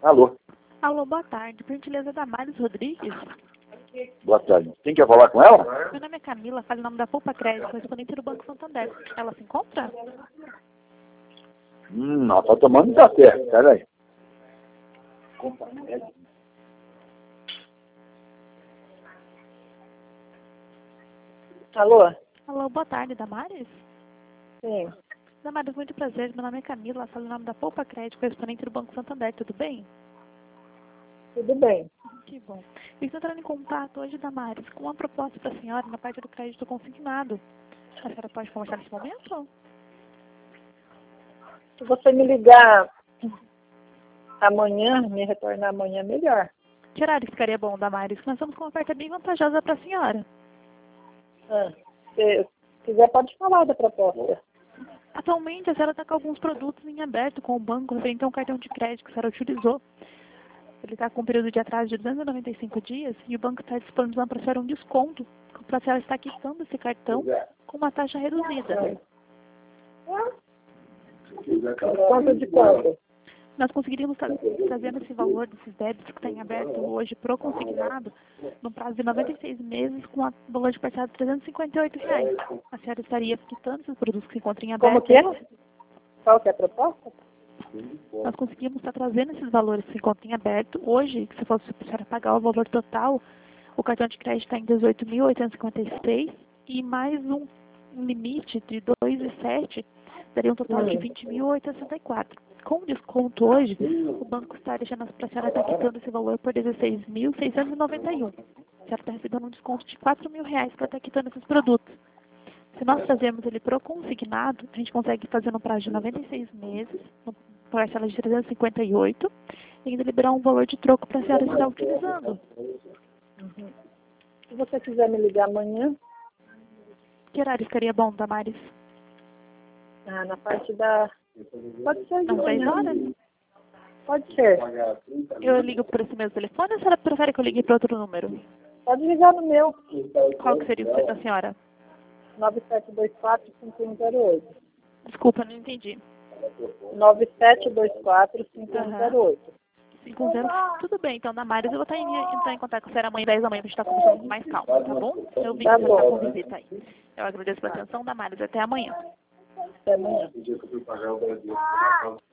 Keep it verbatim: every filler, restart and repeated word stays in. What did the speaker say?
Alô, Alô, boa tarde. Por gentileza, Damares Rodrigues. boa tarde. Quem quer falar com ela? Meu nome é Camila, falo em nome da Poupa Crédito, correspondente do Banco Santander. Ela se encontra? Hum, ela tá tomando café. Pera aí. Alô? Alô, boa tarde, Damares. Sim, Damares, muito prazer. Meu nome é Camila, falo em nome da Poupa Crédito, correspondente do Banco Santander. Tudo bem? tudo bem. Que bom. Estou entrando em contato hoje, Damares, com uma proposta para a senhora na parte do crédito consignado. A senhora pode conversar nesse momento? Se você me ligar amanhã, me retornar amanhã, melhor. Que horário ficaria bom, Damares? Nós estamos com uma oferta bem vantajosa para a senhora. Ah, se quiser, pode falar da proposta. Atualmente, a senhora está com alguns produtos em aberto com o banco, referente a um cartão de crédito que a senhora utilizou. Ele está com um período de atraso de duzentos e noventa e cinco dias e o banco está disponibilizando para a senhora um desconto para a senhora estar quitando esse cartão com uma taxa reduzida. Quanto de quanto? Nós conseguiríamos tra trazer esse valor desses débitos que está em aberto hoje pro consignado no prazo de noventa e seis meses com um valor de parcela de trezentos e cinquenta e oito reais. A senhora estaria quitando esses produtos que se encontram em aberto. Como que é? Qual que é a proposta? Nós conseguimos estar trazendo esses valores que se encontram em aberto. Hoje, se fosse a senhora pagar o valor total, o cartão de crédito está em dezoito mil oitocentos e cinquenta e seis e mais um limite de dois vírgula sete daria um total de vinte mil oitocentos e sessenta e quatro. Com o desconto hoje, o banco está deixando para a senhora estar quitando esse valor por dezesseis mil seiscentos e noventa e um. A senhora está recebendo um desconto de quatro mil reais para estar quitando esses produtos. Se nós trazermos ele pro consignado, a gente consegue fazer no prazo de noventa e seis meses, no parcela de trezentos e cinquenta e oito, e ainda liberar um valor de troco para a senhora estar utilizando. Uhum. Se você quiser me ligar amanhã, Que horário ficaria bom, Damares? ah, na parte da... Pode ser de Às dez manhã. horas? Pode ser. Eu ligo por esse mesmo telefone ou a senhora prefere que eu ligue para outro número? Pode ligar no meu. Qual que seria o da senhora? nove sete dois quatro, cinco um zero oito. Desculpa, não entendi. nove sete dois quatro, cinco um zero oito. cinco zero. Tudo bem, então, Damares, eu vou estar em, entrar em contato com a senhora amanhã, dez da manhã, para a gente estar conversando com mais calma, tá bom? Eu vi que Tá você está bom. com visita aí. Eu agradeço pela atenção, Damares. Até amanhã. Até amanhã.